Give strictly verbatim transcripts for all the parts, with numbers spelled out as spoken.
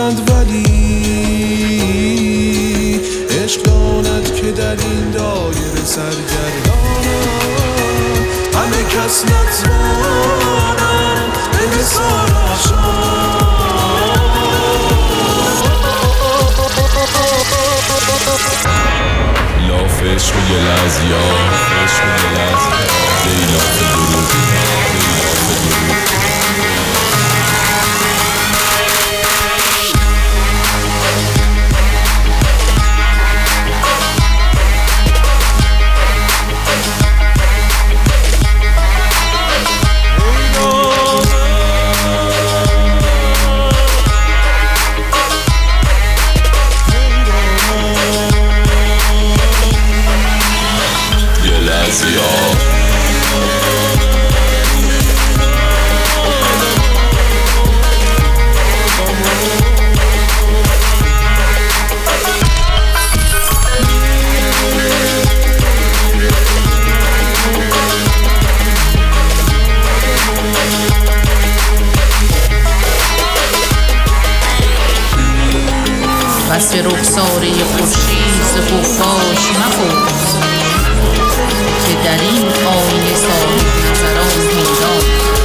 کنند ولی عشق داند که در این دایره سرگردانم. همه کس نتوانم به مثال لاف عشق و یه لحظیا عشق و یه لحظیا دیلاف درود وصف رخساره خورشید ز خفاش مپرس که در این آینه صاحب نظران پیدا.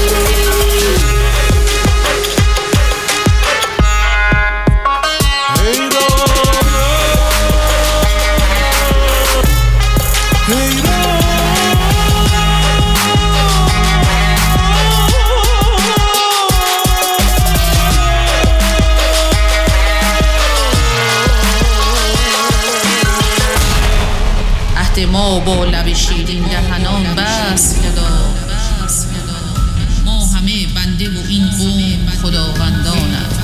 ما با لب شیرین دهنان بس خدا، ما همه بنده و این قوم خداوندانند.